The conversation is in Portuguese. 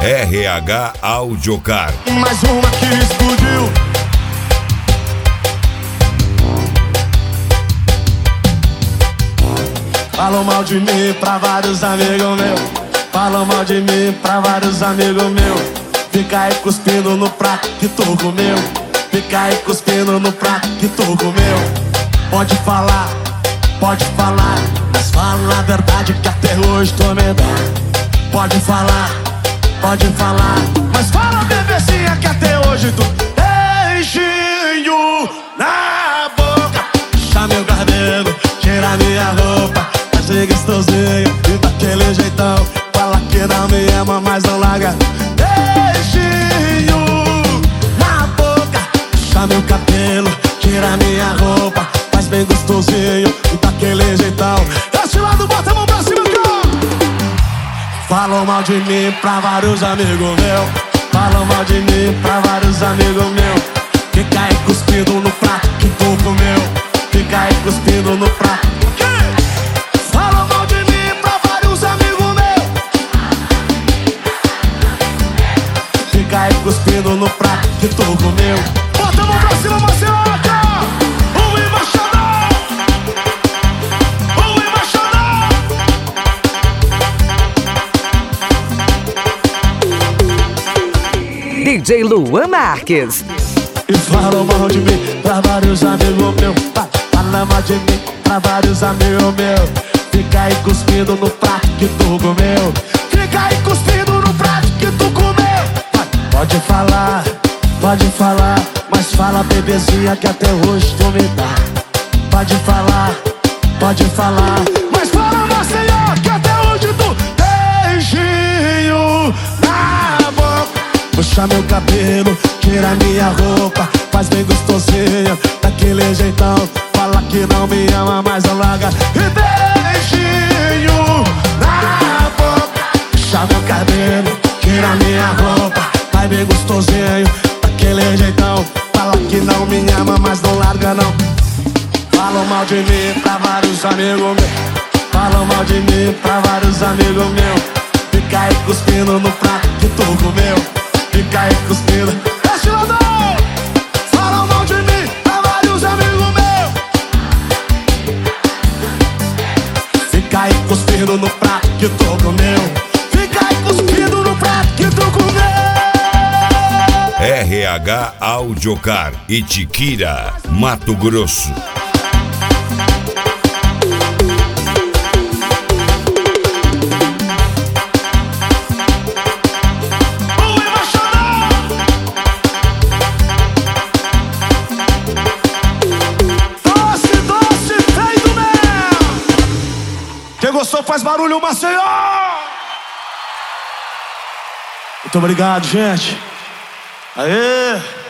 RH Audiocar. Mais uma que explodiu. Falam mal de mim pra vários amigos meus. Falam mal de mim pra vários amigos meus. Fica aí cuspindo no prato que tu comeu. Fica aí cuspindo no prato que tu comeu. Pode falar, mas fala a verdade que até hoje tô medado. Pode falar, mas fala bebezinha que até hoje tu beijinho na boca. Puxa meu cabelo, tira minha roupa, faz ser gostosinho e daquele jeitão. Fala que não me ama, mas não larga. Beijinho na boca, puxa meu cabelo, tira minha roupa, faz bem gostosinho e daquele jeitão. Desse lado, bota a mão pra cima, cara. Falam mal de mim pra vários amigos meus. Falam mal de mim pra vários amigos meus. Fica aí cuspindo no prato que tu comeu. Fica aí cuspindo no prato. Falam mal de mim pra vários amigos meus. Fica aí cuspindo no prato que tu comeu. Bota a mão pra cima, Marcelo. DJ Luan Marques. E falam mal de mim pra vários amigos meus. Fala mal de mim pra vários amigos meus. Fica aí cuspindo no prato que tu comeu. Fica aí cuspindo no prato que tu comeu. Pode falar, mas fala bebezinha que até hoje tu me dá. Pode falar, mas fala Maceió que até hoje tu beijinho na boca. Puxa meu cabelo, tira minha roupa, faz bem gostosinho, daquele jeitão. Fala que não me ama, mas não larga. E beijinho na boca. Puxa meu cabelo, tira minha roupa, faz bem gostosinho, daquele jeitão. Fala que não me ama, mas não larga não. Falam mal de mim pra vários amigos meus. Falam mal de mim pra vários amigos meus. Fica aí cuspindo no prato que tu comeu. Fica aí cuspindo. Esse ladrão! Falam mal de mim pra vários amigos meus. Fica aí cuspindo no prato que tu comeu. Fica aí cuspindo no prato que tu comeu. RH Audiocar, Itiquira, Mato Grosso. Quem gostou faz barulho, Maceió! Muito obrigado, gente. Aê!